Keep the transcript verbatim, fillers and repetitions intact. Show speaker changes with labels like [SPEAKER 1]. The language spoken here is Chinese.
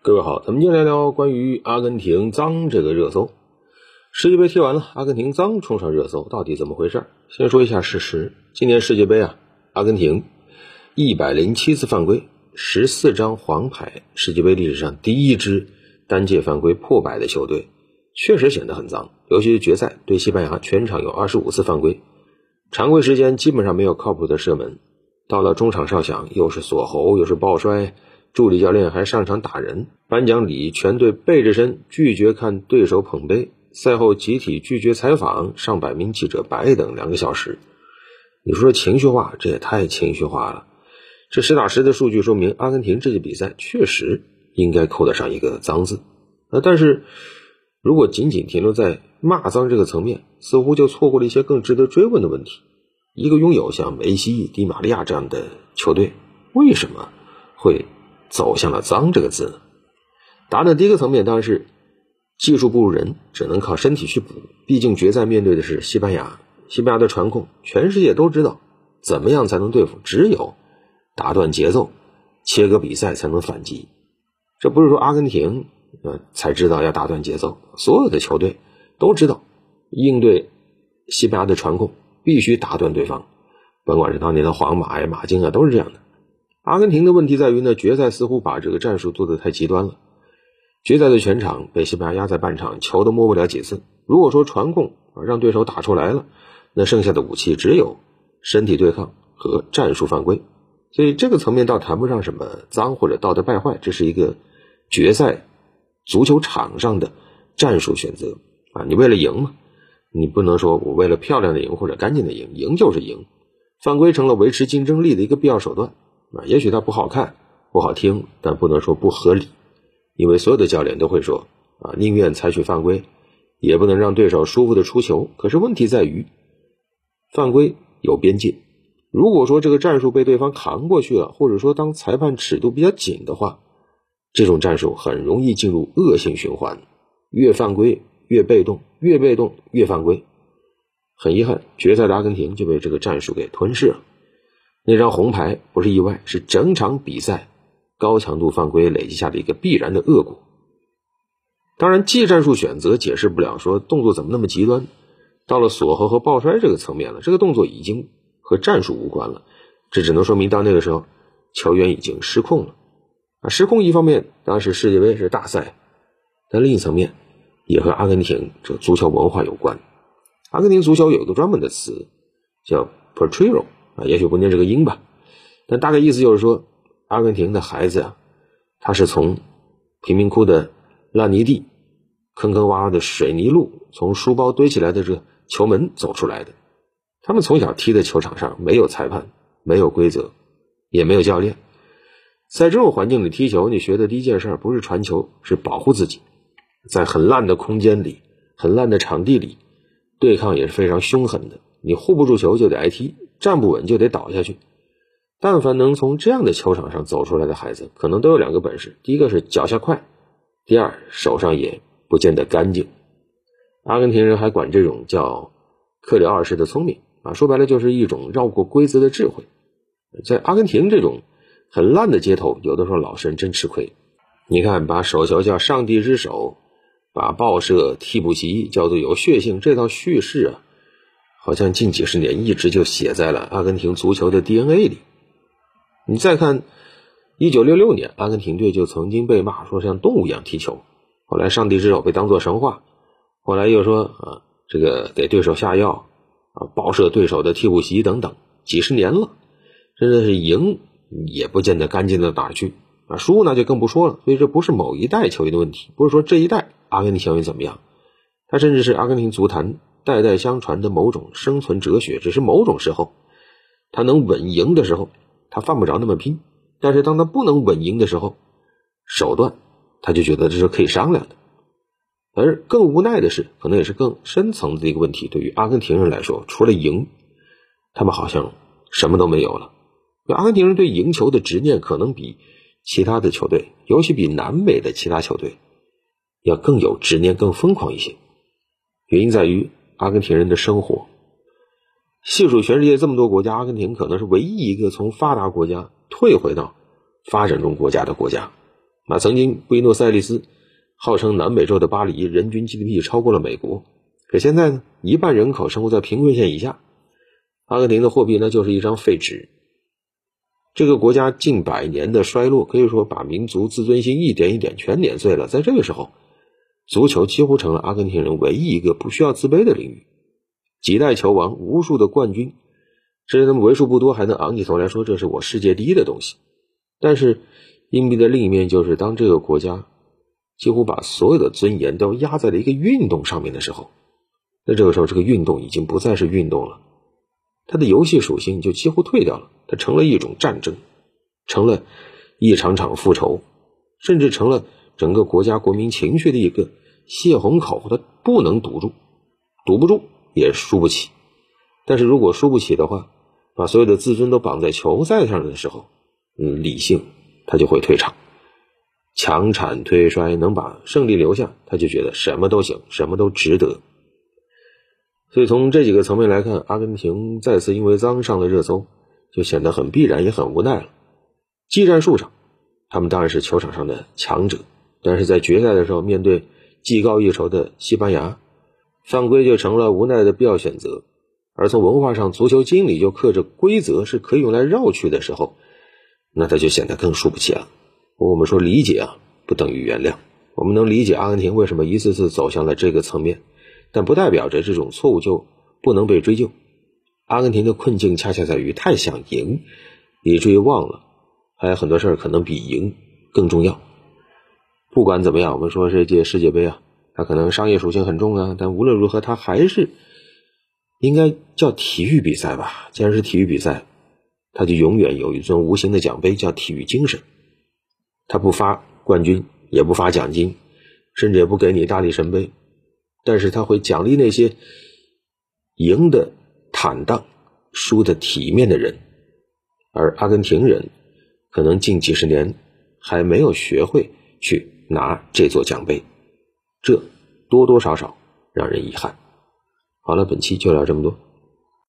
[SPEAKER 1] 各位好，咱们今天来聊关于阿根廷脏这个热搜。世界杯踢完了，阿根廷脏冲上热搜，到底怎么回事？先说一下事实，今年世界杯啊，阿根廷一百零七次犯规，十四张黄牌，世界杯历史上第一支单届犯规破百的球队，确实显得很脏。尤其是决赛对西班牙，全场有二十五次犯规，常规时间基本上没有靠谱的射门，到了中场哨响，又是锁喉又是抱摔，助理教练还上场打人，颁奖礼全队背着身拒绝看对手捧杯，赛后集体拒绝采访，上百名记者白等两个小时。你说情绪化，这也太情绪化了。这实打实的数据说明，阿根廷这届比赛确实应该扣得上一个脏字。呃，但是如果仅仅停留在骂脏这个层面，似乎就错过了一些更值得追问的问题。一个拥有像梅西、迪玛利亚这样的球队，为什么会走向了脏这个字呢？答案的第一个层面当然是技术不如人，只能靠身体去补。毕竟决赛面对的是西班牙，西班牙的传控全世界都知道，怎么样才能对付？只有打断节奏，切割比赛才能反击。这不是说阿根廷呃才知道要打断节奏，所有的球队都知道应对西班牙的传控必须打断对方，甭管是当年的皇马呀、马竞啊，都是这样的。阿根廷的问题在于呢，决赛似乎把这个战术做得太极端了。决赛的全场被西班牙压在半场，球都摸不了几次。如果说传控让对手打出来了，那剩下的武器只有身体对抗和战术犯规。所以这个层面倒谈不上什么脏或者道德败坏，这是一个决赛足球场上的战术选择啊！你为了赢嘛，你不能说我为了漂亮的赢或者干净的赢，赢就是赢。犯规成了维持竞争力的一个必要手段啊，也许它不好看不好听，但不能说不合理。因为所有的教练都会说啊，宁愿采取犯规，也不能让对手舒服的出球。可是问题在于，犯规有边界。如果说这个战术被对方扛过去了，或者说当裁判尺度比较紧的话，这种战术很容易进入恶性循环，越犯规越被动，越被动越犯规。很遗憾，决赛的阿根廷就被这个战术给吞噬了。那张红牌不是意外，是整场比赛高强度犯规累积下的一个必然的恶果。当然技战术选择解释不了说动作怎么那么极端，到了锁喉和抱摔这个层面了，这个动作已经和战术无关了，这只能说明到那个时候球员已经失控了啊。失控一方面当时世界杯是大赛，但另一层面也和阿根廷这个足球文化有关。阿根廷足球有一个专门的词叫 Potrero 啊，也许不念这个音吧，但大概意思就是说，阿根廷的孩子啊，他是从贫民窟的烂泥地、坑坑洼洼的水泥路，从书包堆起来的这个球门走出来的。他们从小踢的球场上没有裁判，没有规则，也没有教练。在这种环境里踢球，你学的第一件事不是传球，是保护自己。在很烂的空间里，很烂的场地里，对抗也是非常凶狠的。你护不住球就得挨踢，站不稳就得倒下去。但凡能从这样的球场上走出来的孩子，可能都有两个本事，第一个是脚下快，第二手上也不见得干净。阿根廷人还管这种叫克里奥尔式的聪明啊，说白了就是一种绕过规则的智慧。在阿根廷这种很烂的街头，有的时候老实人真吃亏。你看，把手球叫上帝之手，把报社替补席叫做有血性，这套叙事啊，好像近几十年一直就写在了阿根廷足球的 D N A 里。你再看一九六六年，阿根廷队就曾经被骂说像动物一样踢球，后来上帝之手被当作神话，后来又说啊，这个给对手下药啊，报社对手的替补席等等，几十年了，真的是赢也不见得干净到哪儿去啊，输那就更不说了。所以这不是某一代球员的问题，不是说这一代阿根廷球员怎么样，它甚至是阿根廷足坛代代相传的某种生存哲学。只是某种时候他能稳赢的时候，他犯不着那么拼，但是当他不能稳赢的时候，手段他就觉得这是可以商量的。而更无奈的是，可能也是更深层次的一个问题，对于阿根廷人来说，除了赢，他们好像什么都没有了。阿根廷人对赢球的执念可能比其他的球队，尤其比南美的其他球队要更有执念，更疯狂一些。原因在于阿根廷人的生活。细数全世界这么多国家，阿根廷可能是唯一一个从发达国家退回到发展中国家的国家。 那曾经布宜诺斯艾利斯号称南美洲的巴黎，人均 G D P 超过了美国，可现在呢，一半人口生活在贫困线以下。阿根廷的货币呢，就是一张废纸。这个国家近百年的衰落，可以说把民族自尊心一点一点全碾碎了。在这个时候，足球几乎成了阿根廷人唯一一个不需要自卑的领域。几代球王，无数的冠军，甚至他们为数不多还能昂起头来说这是我世界第一的东西。但是硬币的另一面就是，当这个国家几乎把所有的尊严都压在了一个运动上面的时候，那这个时候这个运动已经不再是运动了，它的游戏属性就几乎退掉了，它成了一种战争，成了一场场复仇，甚至成了整个国家国民情绪的一个泄洪口，它不能堵住，堵不住也输不起。但是如果输不起的话，把所有的自尊都绑在球赛上的时候，嗯，理性他就会退场，强铲推摔，能把胜利留下，他就觉得什么都行，什么都值得。所以从这几个层面来看，阿根廷再次因为脏上了热搜，就显得很必然也很无奈了。技战术上他们当然是球场上的强者，但是在决赛的时候面对技高一筹的西班牙，犯规就成了无奈的必要选择。而从文化上，足球经理就刻着规则是可以用来绕去的时候，那他就显得更输不起了。我们说理解啊，不等于原谅。我们能理解阿根廷为什么一次次走向了这个层面，但不代表着这种错误就不能被追究。阿根廷的困境恰恰在于太想赢，以至于忘了还有很多事儿可能比赢更重要。不管怎么样，我们说这届世界杯啊，它可能商业属性很重啊，但无论如何它还是应该叫体育比赛吧。既然是体育比赛，它就永远有一尊无形的奖杯叫体育精神。它不发冠军，也不发奖金，甚至也不给你大力神杯，但是它会奖励那些赢得坦荡，输得体面的人。而阿根廷人可能近几十年还没有学会去拿这座奖杯，这多多少少让人遗憾。好了，本期就聊这么多。